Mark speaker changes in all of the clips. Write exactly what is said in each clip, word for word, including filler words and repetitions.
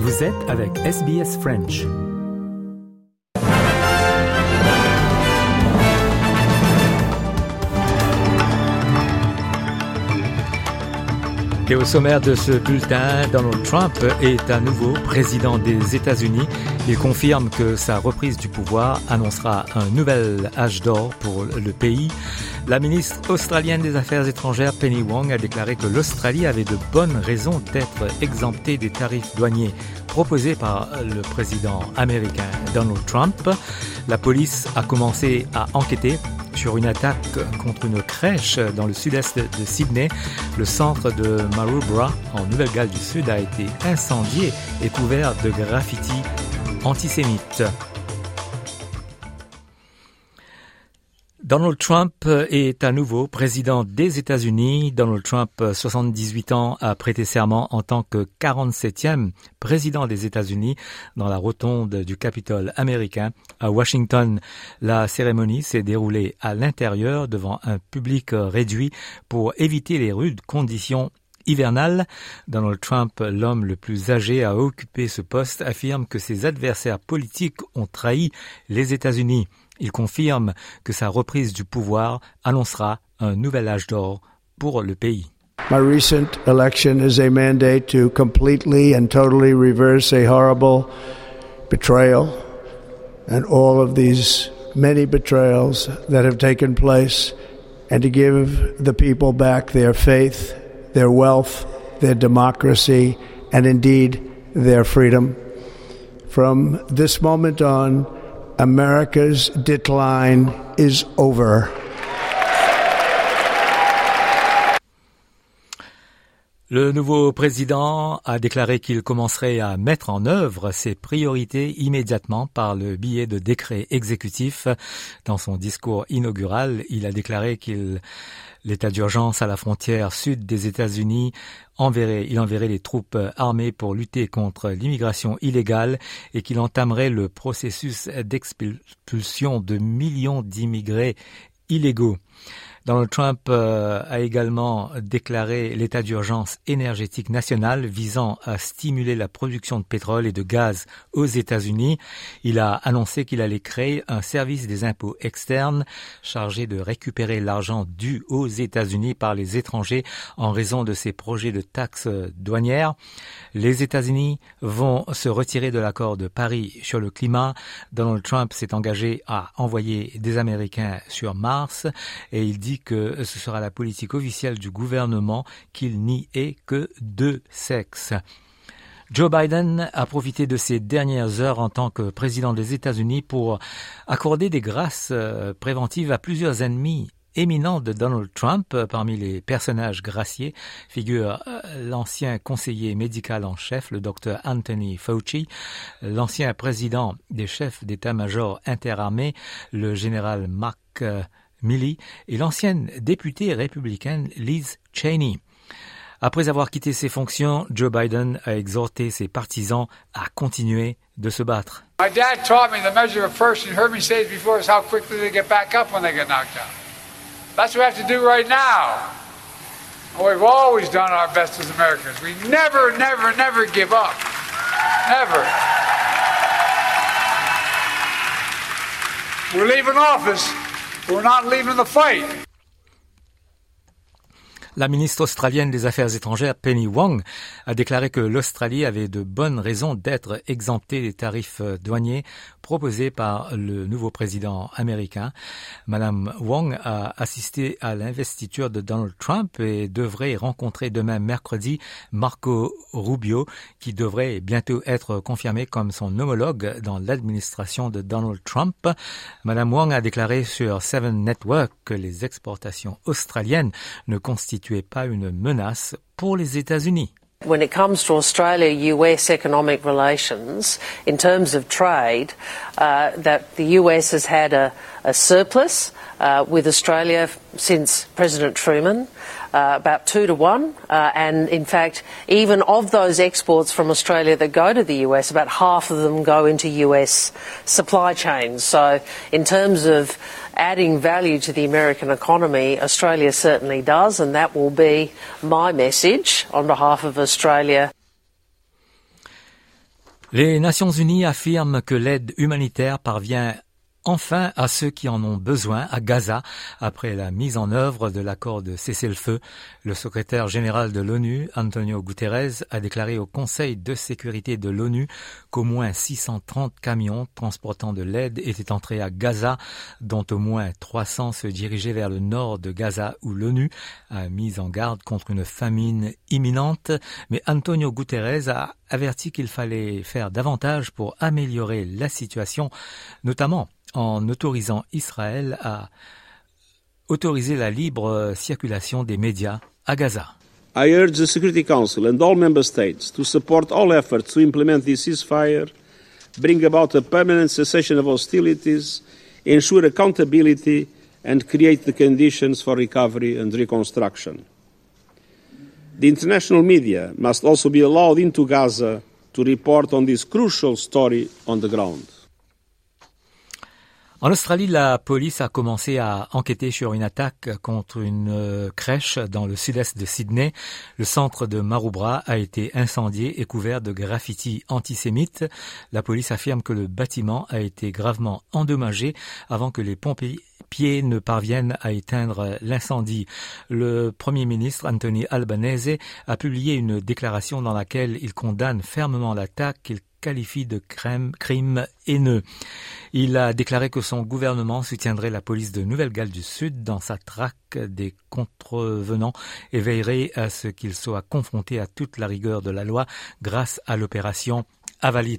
Speaker 1: Vous êtes avec S B S French. Et au sommaire de ce bulletin, Donald Trump est à nouveau président des États-Unis. Il confirme que sa reprise du pouvoir annoncera un nouvel âge d'or pour le pays. La ministre australienne des Affaires étrangères, Penny Wong, a déclaré que l'Australie avait de bonnes raisons d'être exemptée des tarifs douaniers proposés par le président américain Donald Trump. La police a commencé à enquêter sur une attaque contre une crèche dans le sud-est de Sydney. Le centre de Maroubra, en Nouvelle-Galles du Sud, a été incendié et couvert de graffitis antisémites. Donald Trump est à nouveau président des États-Unis. Donald Trump, soixante-dix-huit ans, a prêté serment en tant que quarante-septième président des États-Unis dans la rotonde du Capitole américain à Washington. La cérémonie s'est déroulée à l'intérieur devant un public réduit pour éviter les rudes conditions hivernales. Donald Trump, l'homme le plus âgé à occuper ce poste, affirme que ses adversaires politiques ont trahi les États-Unis. Il confirme que sa reprise du pouvoir annoncera un nouvel âge d'or pour le pays.
Speaker 2: My recent election is a mandate to completely and totally reverse a horrible betrayal and all of these many betrayals that have taken place, and to give the people back their faith, their wealth, their democracy, and indeed their freedom. From this moment on, America's decline is over.
Speaker 1: Le nouveau président a déclaré qu'il commencerait à mettre en œuvre ses priorités immédiatement par le biais de décrets exécutifs. Dans son discours inaugural, il a déclaré qu'il l'état d'urgence à la frontière sud des États-Unis enverrait, il enverrait les troupes armées pour lutter contre l'immigration illégale et qu'il entamerait le processus d'expulsion de millions d'immigrés illégaux. Donald Trump euh, a également déclaré l'état d'urgence énergétique national visant à stimuler la production de pétrole et de gaz aux États-Unis. Il a annoncé qu'il allait créer un service des impôts externes chargé de récupérer l'argent dû aux États-Unis par les étrangers en raison de ses projets de taxes douanières. Les États-Unis vont se retirer de l'accord de Paris sur le climat. Donald Trump s'est engagé à envoyer des Américains sur Mars et il dit que ce sera la politique officielle du gouvernement qu'il n'y ait que deux sexes. Joe Biden a profité de ses dernières heures en tant que président des États-Unis pour accorder des grâces préventives à plusieurs ennemis éminents de Donald Trump. Parmi les personnages graciés figure l'ancien conseiller médical en chef, le docteur Anthony Fauci, l'ancien président des chefs d'état-major interarmés, le général Mark Milley, et l'ancienne députée républicaine Liz Cheney. Après avoir quitté ses fonctions, Joe Biden a exhorté ses partisans à continuer de se battre.
Speaker 3: My dad taught me the measure of a person, you heard me say it before, is how quickly they get back up when they get knocked down. That's what we have to do right now. And we've always done our best as Americans. We never, never, never give up. Never. We're leaving office. We're not leaving the fight.
Speaker 1: La ministre australienne des Affaires étrangères, Penny Wong, a déclaré que l'Australie avait de bonnes raisons d'être exemptée des tarifs douaniers proposés par le nouveau président américain. Madame Wong a assisté à l'investiture de Donald Trump et devrait rencontrer demain mercredi Marco Rubio, qui devrait bientôt être confirmé comme son homologue dans l'administration de Donald Trump. Madame Wong a déclaré sur Seven Network que les exportations australiennes ne constituent pas une menace pour les États-Unis.
Speaker 4: When it comes to Australia-U S economic relations, in terms of trade, uh, that the U S has had a, a surplus uh, with Australia since President Truman, uh, about two to one. Uh, and in fact, even of those exports from Australia that go to the U S, about half of them go into U S supply chains. So in terms of adding value to the American economy, Australia certainly does, and that will be my message on behalf of Australia.
Speaker 1: Les Nations Unies affirment que l'aide humanitaire parvient enfin à ceux qui en ont besoin à Gaza après la mise en œuvre de l'accord de cessez-le-feu. Le secrétaire général de l'ONU, Antonio Guterres, a déclaré au Conseil de sécurité de l'ONU qu'au moins six cent trente camions transportant de l'aide étaient entrés à Gaza, dont au moins trois cents se dirigeaient vers le nord de Gaza où l'ONU a mis en garde contre une famine imminente. Mais Antonio Guterres a averti qu'il fallait faire davantage pour améliorer la situation, notamment en autorisant Israël à autoriser la libre circulation des médias à Gaza.
Speaker 5: I urge the Security Council and all member states to support all efforts to implement this ceasefire, bring about a permanent cessation of hostilities, ensure accountability and create the conditions for recovery and reconstruction. The international media must also be allowed into Gaza to report on this crucial story on the ground.
Speaker 1: En Australie, la police a commencé à enquêter sur une attaque contre une crèche dans le sud-est de Sydney. Le centre de Maroubra a été incendié et couvert de graffitis antisémites. La police affirme que le bâtiment a été gravement endommagé avant que les pompiers ne parviennent à éteindre l'incendie. Le Premier ministre Anthony Albanese a publié une déclaration dans laquelle il condamne fermement l'attaque qu'il qualifie de crime, crime haineux. Il a déclaré que son gouvernement soutiendrait la police de Nouvelle-Galles du Sud dans sa traque des contrevenants et veillerait à ce qu'ils soient confrontés à toute la rigueur de la loi grâce à l'opération Avalit.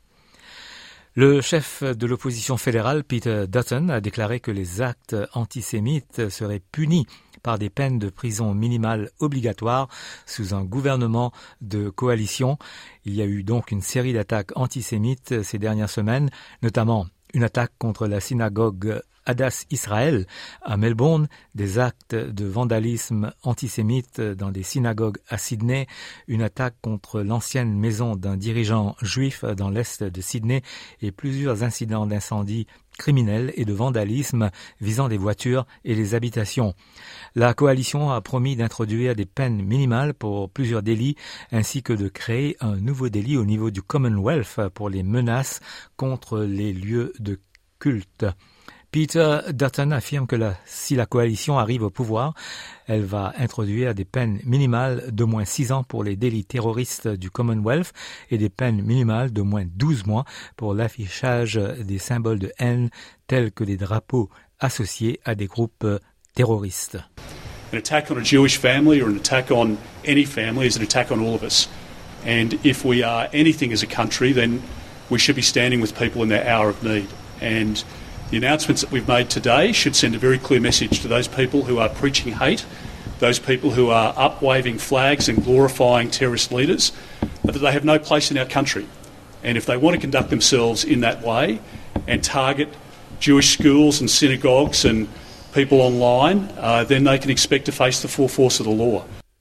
Speaker 1: Le chef de l'opposition fédérale, Peter Dutton, a déclaré que les actes antisémites seraient punis par des peines de prison minimales obligatoires sous un gouvernement de coalition. Il y a eu donc une série d'attaques antisémites ces dernières semaines, notamment une attaque contre la synagogue Hadass Israël à Melbourne, des actes de vandalisme antisémite dans des synagogues à Sydney, une attaque contre l'ancienne maison d'un dirigeant juif dans l'est de Sydney et plusieurs incidents d'incendie criminels et de vandalisme visant des voitures et les habitations. La coalition a promis d'introduire des peines minimales pour plusieurs délits ainsi que de créer un nouveau délit au niveau du Commonwealth pour les menaces contre les lieux de culte. Peter Dutton affirme que la, si la coalition arrive au pouvoir, elle va introduire des peines minimales d'au moins six ans pour les délits terroristes du Commonwealth et des peines minimales d'au moins douze mois pour l'affichage des symboles de haine tels que des drapeaux associés à des groupes terroristes.
Speaker 6: An attack on a Jewish family or an attack on any family is an attack on all of us. And if we are anything as a country, then we should be standing with people in their hour of need. And the announcements that we've made today should send a very clear message to those people who are preaching hate, those people who are up waving flags and glorifying terrorist leaders, that they have no place in our country. And if they want to conduct themselves in that way and target Jewish schools and synagogues and people online, uh, then they can expect to face the full force of the law.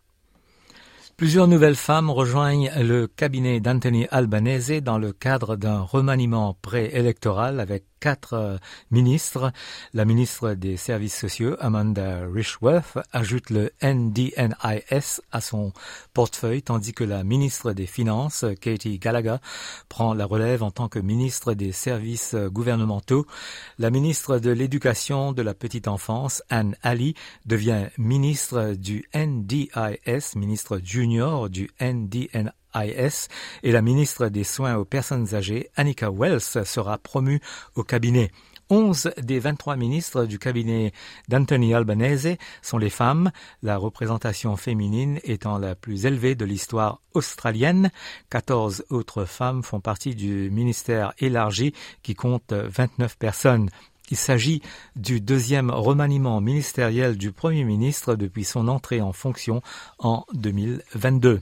Speaker 1: Plusieurs nouvelles femmes rejoignent le cabinet d'Anthony Albanese dans le cadre d'un remaniement préélectoral avec quatre euh, ministres. La ministre des Services sociaux, Amanda Rishworth, ajoute le N D N I S à son portefeuille, tandis que la ministre des Finances, Katie Gallagher, prend la relève en tant que ministre des Services gouvernementaux. La ministre de l'Éducation de la petite enfance, Anne Alley, devient ministre du N D I S, ministre junior du N D N I S, et la ministre des Soins aux personnes âgées, Annika Wells, sera promue au cabinet. Onze des vingt-trois ministres du cabinet d'Anthony Albanese sont les femmes, la représentation féminine étant la plus élevée de l'histoire australienne. quatorze autres femmes font partie du ministère élargi qui compte vingt-neuf personnes. Il s'agit du deuxième remaniement ministériel du Premier ministre depuis son entrée en fonction en deux mille vingt-deux.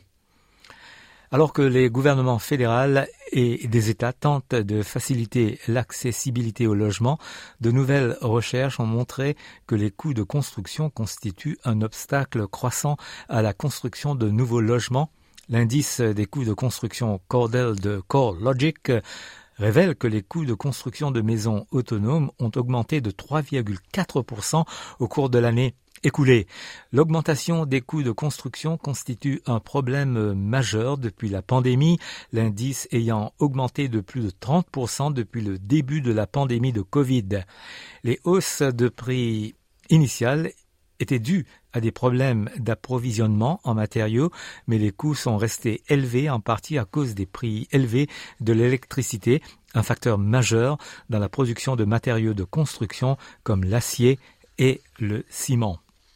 Speaker 1: Alors que les gouvernements fédéraux et des États tentent de faciliter l'accessibilité au logement, de nouvelles recherches ont montré que les coûts de construction constituent un obstacle croissant à la construction de nouveaux logements. L'indice des coûts de construction Cordell de CoreLogic révèle que les coûts de construction de maisons autonomes ont augmenté de trois virgule quatre pour cent au cours de l'année. écoulés. L'augmentation des coûts de construction constitue un problème majeur depuis la pandémie, l'indice ayant augmenté de plus de trente pour cent depuis le début de la pandémie de Covid. Les hausses de prix initiales étaient dues à des problèmes d'approvisionnement en matériaux, mais les coûts sont restés élevés en partie à cause des prix élevés de l'électricité, un facteur majeur dans la production de matériaux de construction comme l'acier et le ciment.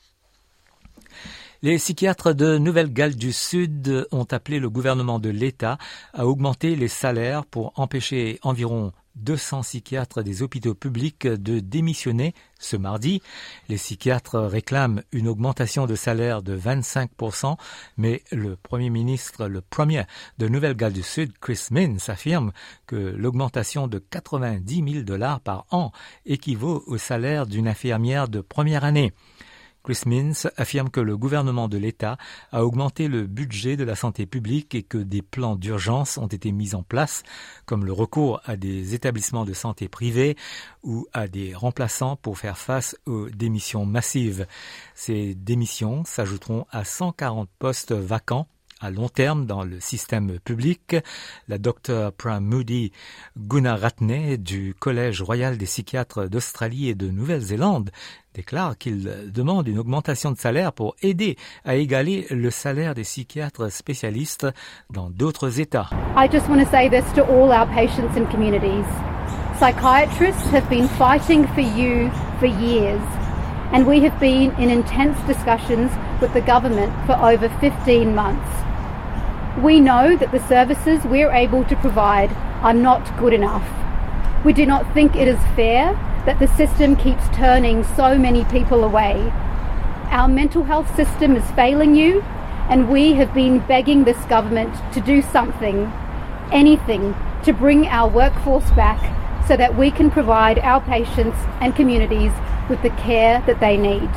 Speaker 1: Les psychiatres de Nouvelle-Galles du Sud ont appelé le gouvernement de l'État à augmenter les salaires pour empêcher environ deux cents psychiatres des hôpitaux publics de démissionner ce mardi. Les psychiatres réclament une augmentation de salaire de vingt-cinq pour cent, mais le Premier ministre, le premier de Nouvelle-Galles du Sud, Chris Minns, affirme que l'augmentation de quatre-vingt-dix mille dollars par an équivaut au salaire d'une infirmière de première année. Chris Minns affirme que le gouvernement de l'État a augmenté le budget de la santé publique et que des plans d'urgence ont été mis en place, comme le recours à des établissements de santé privés ou à des remplaçants pour faire face aux démissions massives. Ces démissions s'ajouteront à cent quarante postes vacants à long terme dans le système public. La docteure Pramudi Gunaratne du Collège royal des psychiatres d'Australie et de Nouvelle-Zélande déclare qu'il demande une augmentation de salaire pour aider à égaler le salaire des psychiatres spécialistes dans d'autres États.
Speaker 7: I just want to say this to all our patients and communities. Psychiatrists have been fighting for you for years, and we have been in intense discussions with the government for over fifteen months. We know that the services we're able to provide are not good enough. We do not think it is fair that the system keeps turning so many people away. Our mental health system is failing you, and we have been begging this government to do something, anything, to bring our workforce back so that we can provide our patients and communities with the care that they need.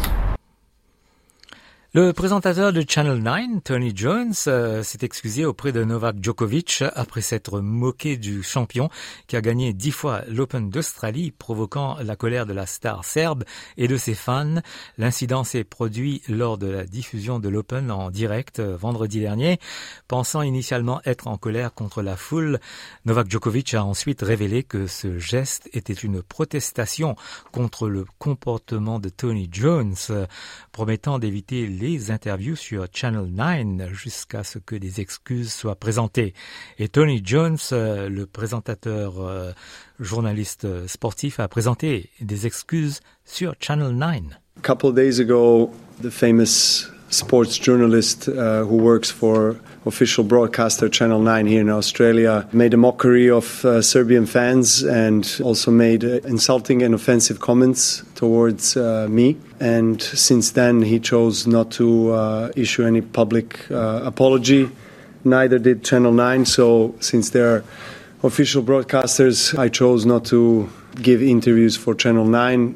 Speaker 1: Le présentateur de Channel neuf, Tony Jones, euh, s'est excusé auprès de Novak Djokovic après s'être moqué du champion qui a gagné dix fois l'Open d'Australie, provoquant la colère de la star serbe et de ses fans. L'incident s'est produit lors de la diffusion de l'Open en direct euh, vendredi dernier. Pensant initialement être en colère contre la foule, Novak Djokovic a ensuite révélé que ce geste était une protestation contre le comportement de Tony Jones, euh, promettant d'éviter les interviews sur Channel neuf jusqu'à ce que des excuses soient présentées. Et Tony Jones, euh, le présentateur euh, journaliste sportif, a présenté des excuses sur Channel neuf.
Speaker 8: A couple of days ago, the famous sports journalist uh, who works for official broadcaster Channel nine here in Australia made a mockery of uh, Serbian fans and also made uh, insulting and offensive comments towards uh, me. And since then he chose not to uh, issue any public uh, apology. Neither did Channel nine, so since they're official broadcasters, I chose not to give interviews for Channel nine.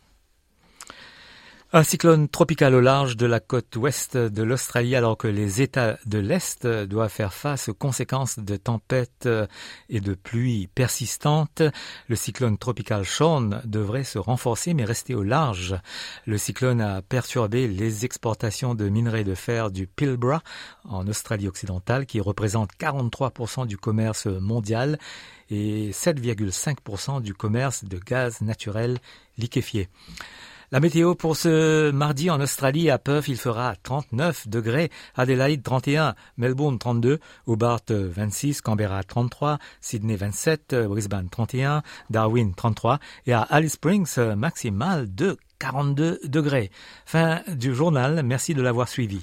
Speaker 1: Un cyclone tropical au large de la côte ouest de l'Australie alors que les États de l'Est doivent faire face aux conséquences de tempêtes et de pluies persistantes. Le cyclone tropical Sean devrait se renforcer mais rester au large. Le cyclone a perturbé les exportations de minerais de fer du Pilbara en Australie occidentale qui représente quarante-trois pour cent du commerce mondial et sept virgule cinq pour cent du commerce de gaz naturel liquéfié. La météo pour ce mardi en Australie, à Perth, il fera trente-neuf degrés, Adélaïde trente et un, Melbourne trente-deux, Hobart vingt-six, Canberra trente-trois, Sydney vingt-sept, Brisbane trente et un, Darwin trente-trois et à Alice Springs, maximal de quarante-deux degrés. Fin du journal, merci de l'avoir suivi.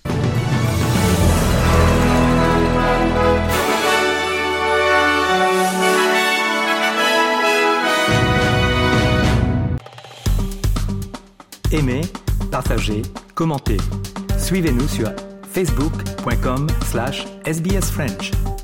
Speaker 1: Aimez, partagez, commentez. Suivez-nous sur facebook point com slash S B S French.